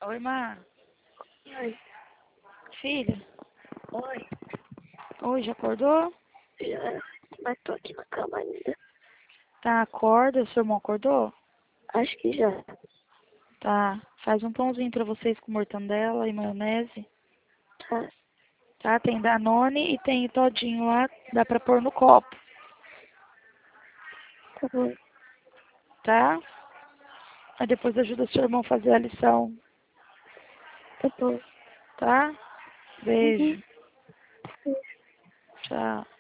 Oi, Má. Oi. Filha. Oi. Oi, já acordou? Já, mas tô aqui na cama ainda. Tá, acorda. Seu irmão acordou? Acho que já. Tá. Faz um pãozinho pra vocês com mortandela e maionese. Tá, Tá? Tem Danone e tem todinho lá. Dá pra pôr no copo. tá bom. Tá? Aí depois ajuda seu irmão a fazer a lição. Tá bom. Tá? Uhum. Beijo. Tchau.